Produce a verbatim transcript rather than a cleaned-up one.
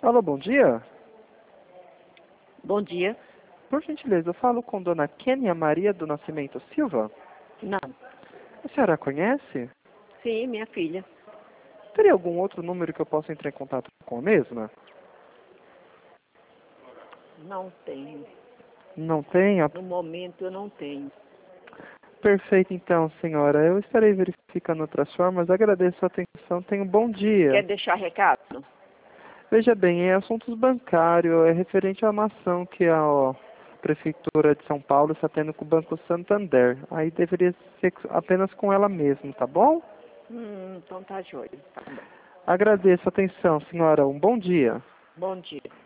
Alô, bom dia. Bom dia. Por gentileza, eu falo com Dona Kênia Maria do Nascimento Silva. Não. A senhora conhece? Sim, minha filha. Teria algum outro número que eu possa entrar em contato com a mesma? Não tenho. Não tem? A- No momento eu não tenho. Perfeito, então, senhora. Eu estarei verificando outras formas. Agradeço a atenção. Tenha um bom dia. Quer deixar recado? Veja bem, é assuntos bancários, é referente a uma ação que a ó, Prefeitura de São Paulo está tendo com o Banco Santander. Aí deveria ser apenas com ela mesma, tá bom? Hum, então tá joia. Tá bom. Agradeço a atenção, senhora. Um bom dia. Bom dia.